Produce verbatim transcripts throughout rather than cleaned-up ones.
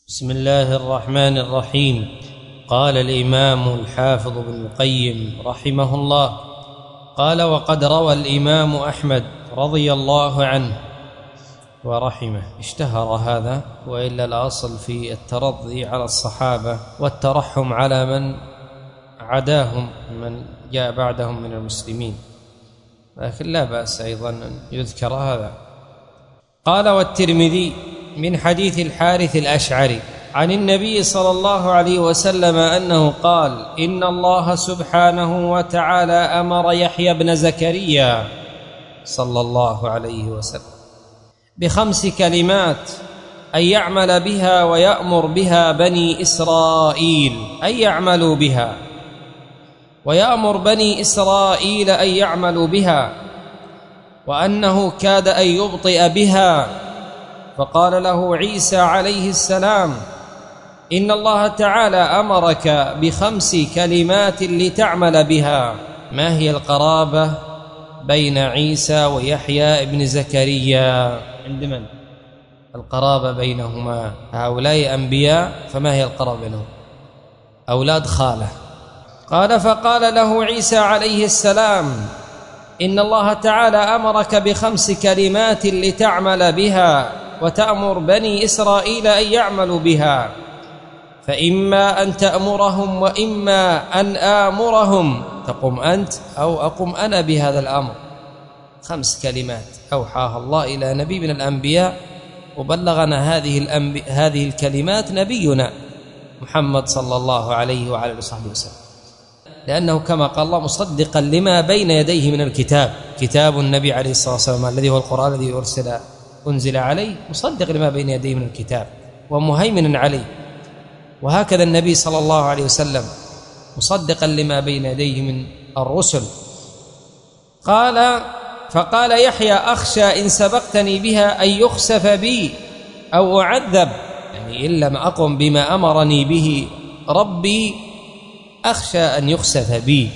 بسم الله الرحمن الرحيم. قال الإمام الحافظ ابن القيم رحمه الله قال: وقد روى الإمام أحمد رضي الله عنه ورحمه. اشتهر هذا، وإلا الأصل في الترضي على الصحابة والترحم على من عداهم من جاء بعدهم من المسلمين، لكن لا بأس أيضا أن يذكر هذا. قال: والترمذي من حديث الحارث الأشعري عن النبي صلى الله عليه وسلم أنه قال: إن الله سبحانه وتعالى أمر يحيى بن زكريا صلى الله عليه وسلم بخمس كلمات أن يعمل بها ويأمر بها بني إسرائيل أن يعملوا بها ويأمر بني إسرائيل أن يعملوا بها، وأنه كاد أن يبطئ بها، فقال له عيسى عليه السلام: إن الله تعالى أمرك بخمس كلمات لتعمل بها. ما هي القرابة بين عيسى ويحيى ابن زكريا؟ عند من القرابة بينهما؟ هؤلاء أنبياء، فما هي القرابة بينهم؟ أولاد خالة. قال: فقال له عيسى عليه السلام: إن الله تعالى أمرك بخمس كلمات لتعمل بها وتأمر بني إسرائيل أن يعملوا بها، فإما أن تأمرهم وإما أن آمرهم، تقوم أنت أو أقوم أنا بهذا الأمر. خمس كلمات أوحاها الله إلى نبي من الأنبياء، وبلغنا هذه الأنبي... هذه الكلمات نبينا محمد صلى الله عليه وعلى آله وصحبه وسلم، لأنه كما قال الله: مصدقا لما بين يديه من الكتاب. كتاب النبي عليه الصلاة والسلام الذي هو القرآن الذي أرسل أنزل عليه، مصدق لما بين يديه من الكتاب ومهيمنا عليه. وهكذا النبي صلى الله عليه وسلم مصدقا لما بين يديه من الرسل. قال: فقال يحيى: أخشى إن سبقتني بها أن يخسف بي أو أعذب، يعني إن لم أقم بما أمرني به ربي أخشى أن يخسف بي.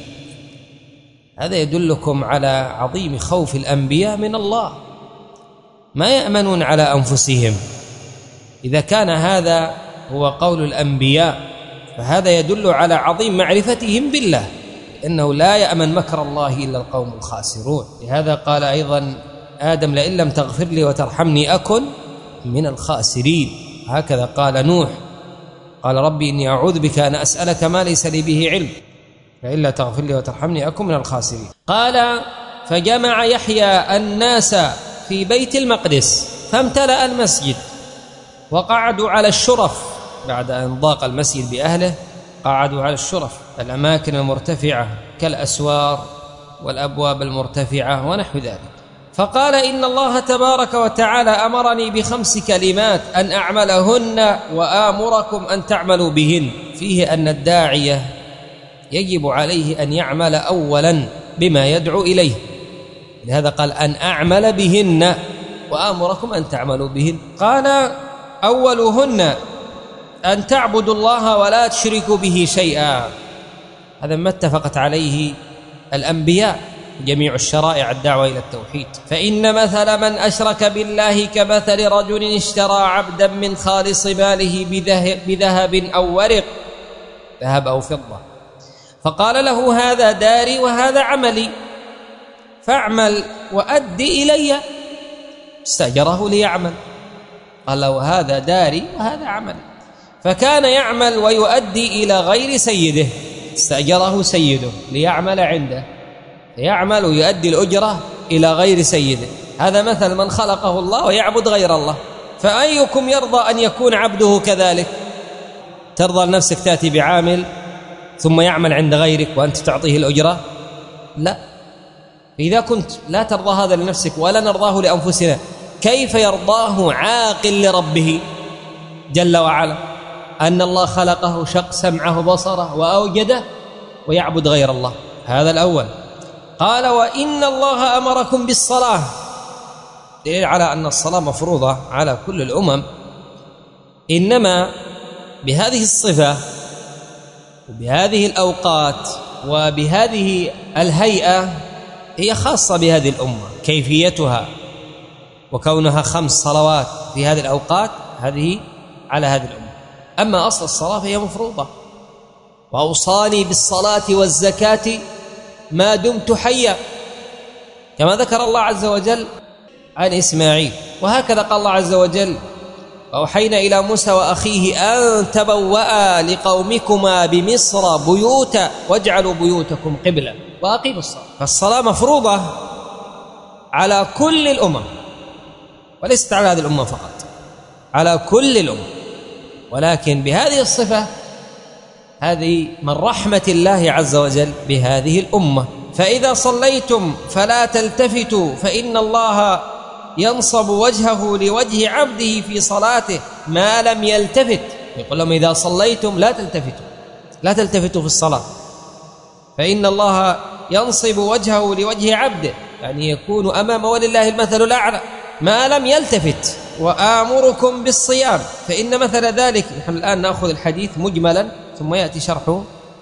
هذا يدلكم على عظيم خوف الأنبياء من الله، ما يأمنون على أنفسهم. إذا كان هذا هو قول الأنبياء فهذا يدل على عظيم معرفتهم بالله، لأنه لا يأمن مكر الله إلا القوم الخاسرون. لهذا قال أيضا آدم: لئن لم تغفر لي وترحمني أكن من الخاسرين. هكذا قال نوح: قال ربي إني أعوذ بك أن أسألك ما ليس لي به علم، فإلا تغفر لي وترحمني أكن من الخاسرين. قال: فجمع يحيى الناس في بيت المقدس فامتلأ المسجد، وقعدوا على الشرف بعد أن ضاق المسجد بأهله، قعدوا على الشرف، الأماكن المرتفعة كالأسوار والأبواب المرتفعة ونحو ذلك. فقال: إن الله تبارك وتعالى أمرني بخمس كلمات أن أعملهن وآمركم أن تعملوا بهن. فيه أن الداعية يجب عليه أن يعمل أولا بما يدعو إليه، لهذا قال: أن أعمل بهن وآمركم أن تعملوا بهن. قال: أولهن أن تعبدوا الله ولا تشركوا به شيئا. هذا ما اتفقت عليه الأنبياء، جميع الشرائع الدعوة إلى التوحيد. فإن مثل من أشرك بالله كمثل رجل اشترى عبدا من خالص ماله بذهب أو ورق، ذهب أو فضة، فقال له: هذا داري وهذا عملي، فاعمل وأدي إلي. استأجره ليعمل، قال له: هذا داري وهذا عملي، فكان يعمل ويؤدي إلى غير سيده. استأجره سيده ليعمل عنده، يعمل ويؤدي الأجرة إلى غير سيده. هذا مثل من خلقه الله ويعبد غير الله. فأيكم يرضى أن يكون عبده كذلك؟ ترضى لنفسك تأتي بعامل ثم يعمل عند غيرك وأنت تعطيه الأجرة؟ لا. إذا كنت لا ترضى هذا لنفسك ولا نرضاه لأنفسنا، كيف يرضاه عاقل لربه جل وعلا أن الله خلقه، شق سمعه بصره وأوجده، ويعبد غير الله؟ هذا الأول. قال: وإن الله أمركم بالصلاة، دليل على أن الصلاة مفروضة على كل الأمم، إنما بهذه الصفة وبهذه الأوقات وبهذه الهيئة هي خاصة بهذه الأمة. كيفيتها وكونها خمس صلوات في هذه الأوقات هذه على هذه الأمة. أما أصل الصلاة فهي مفروضة. وأوصاني بالصلاة والزكاة ما دمت حيا، كما ذكر الله عز وجل عن إسماعيل. وهكذا قال الله عز وجل: وأوحينا إلى موسى وأخيه أن تبوأ لقومكما بمصر بيوتا واجعلوا بيوتكم قبلة وأقيموا الصلاة. فالصلاة مفروضة على كل الأمم، وليست على هذه الأمة فقط، على كل الأمم، ولكن بهذه الصفة، هذه من رحمة الله عز وجل بهذه الأمة. فإذا صليتم فلا تلتفتوا فإن الله ينصب وجهه لوجه عبده في صلاته ما لم يلتفت. يقول لهم: إذا صليتم لا تلتفتوا، لا تلتفتوا في الصلاة، فإن الله ينصب وجهه لوجه عبده، يعني يكون أمام ولله المثل الأعلى ما لم يلتفت. وآمركم بالصيام فإن مثل ذلك، نحن الآن نأخذ الحديث مجملا ثم يأتي شرحه.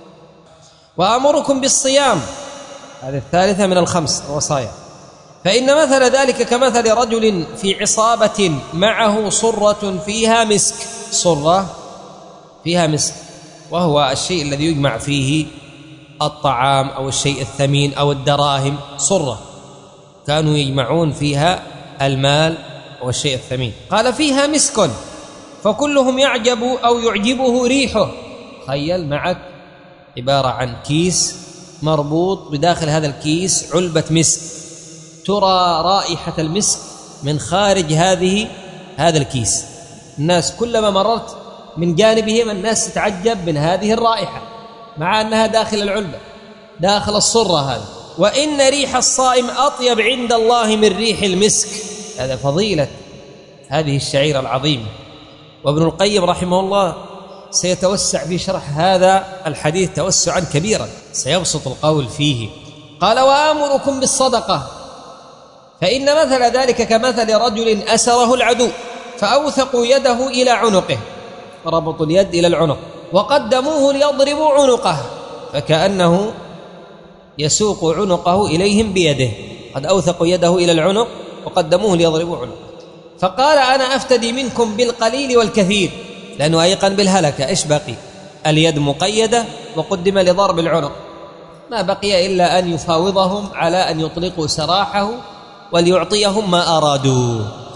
وآمركم بالصيام، هذه الثالثة من الخمس الوصايا، فإن مثل ذلك كمثل رجل في عصابة معه صرة فيها مسك. صرة فيها مسك، وهو الشيء الذي يجمع فيه الطعام أو الشيء الثمين أو الدراهم. صرة كانوا يجمعون فيها المال والشيء الثمين. قال: فيها مسك فكلهم يعجب أو يعجبه ريحه. تخيل معك عبارة عن كيس مربوط بداخل هذا الكيس علبة مسك، ترى رائحة المسك من خارج هذه هذا الكيس. الناس كلما مررت من جانبهم الناس تتعجب من هذه الرائحة، مع أنها داخل العلبة، داخل الصرة هذه. وإن ريح الصائم أطيب عند الله من ريح المسك. هذا فضيلة هذه الشعيرة العظيمة. وابن القيم رحمه الله سيتوسع في شرح هذا الحديث توسعا كبيرا، سيبسط القول فيه. قال: وآمركم بالصدقة فإن مثل ذلك كمثل رجل أسره العدو فأوثقوا يده إلى عنقه، ربطوا اليد إلى العنق، وقدموه ليضربوا عنقه، فكأنه يسوق عنقه إليهم بيده. قد أوثقوا يده إلى العنق وقدموه ليضربوا عنقه، فقال: أنا أفتدي منكم بالقليل والكثير، لأنه أيقن بالهلكة. إيش بقي؟ اليد مقيدة وقدم لضرب العنق، ما بقي إلا أن يفاوضهم على أن يطلقوا سراحه وليعطيهم ما أرادوا،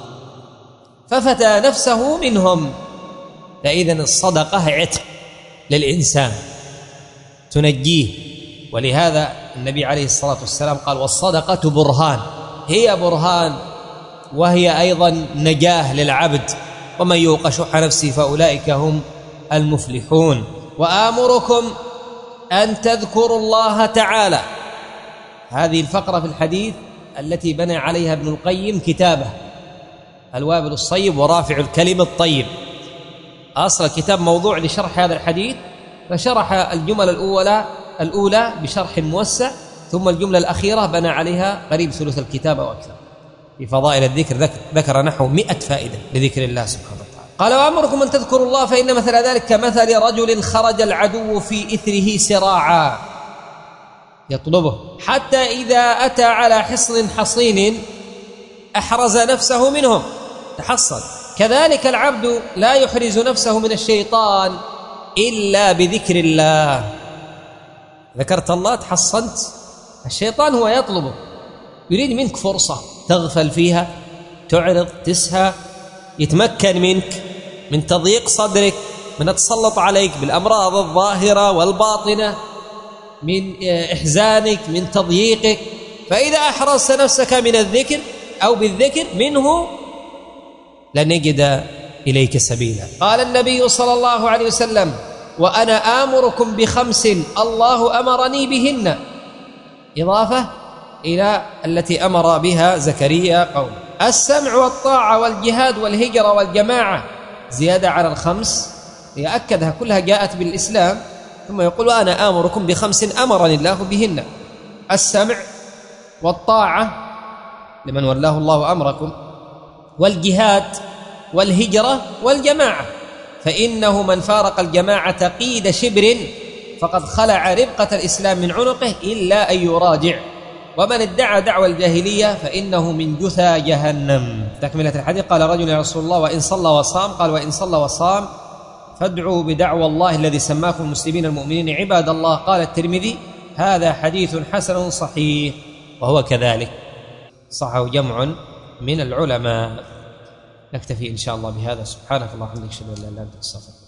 ففتى نفسه منهم. فإذن الصدقة عتق للإنسان تنجيه. ولهذا النبي عليه الصلاة والسلام قال: والصدقة برهان، هي برهان وهي أيضا نجاة للعبد، ومن يوق شح نفسه فأولئك هم المفلحون. وآمركم أن تذكروا الله تعالى. هذه الفقرة في الحديث التي بنى عليها ابن القيم كتابه الوابل الصيب ورافع الكلم الطيب. أصل الكتاب موضوع لشرح هذا الحديث، فشرح الجمل الأولى الأولى بشرح موسع، ثم الجملة الأخيرة بنى عليها قريب ثلث الكتاب أو أكثر في فضائل الذكر، ذكر نحو مئة فائدة لذكر الله سبحانه وتعالى. قال: وأمركم أن تذكروا الله فإن مثل ذلك كمثل رجل خرج العدو في إثره سراعا يطلبه، حتى إذا أتى على حصن حصين أحرز نفسه منهم، تحصن. كذلك العبد لا يحرز نفسه من الشيطان إلا بذكر الله. ذكرت الله تحصنت، الشيطان هو يطلبه، يريد منك فرصة تغفل فيها، تعرض، تسهى، يتمكن منك من تضييق صدرك، من التسلط عليك بالأمراض الظاهرة والباطنة، من إحزانك، من تضييقك. فإذا أحرزت نفسك من الذكر أو بالذكر منه لن يجد إليك سبيلا. قال النبي صلى الله عليه وسلم: وأنا آمركم بخمس الله أمرني بهن، إضافة إلى التي أمر بها زكريا قوم: السمع والطاعة والجهاد والهجرة والجماعة، زيادة على الخمس يأكدها كلها جاءت بالإسلام. ثم يقول: وأنا آمركم بخمس أمرني الله بهن: السمع والطاعة لمن ولاه الله أمركم، والجهاد والهجرة والجماعة، فإنه من فارق الجماعة قيد شبر فقد خلع ربقة الإسلام من عنقه إلا أن يراجع، ومن ادعى دعوى الجاهلية فإنه من جثى جهنم. تكملة الحديث: قال رجل: يا رسول الله وإن صلى وصام؟ قال: وإن صلى وصام فادعوا بدعوى الله الذي سماكم المسلمين المؤمنين عباد الله. قال الترمذي: هذا حديث حسن صحيح، وهو كذلك، صحه جمع من العلماء. نكتفي إن شاء الله بهذا. سبحانك اللهم وبحمدك، أشهد أن لا إله إلا أنت، أستغفرك.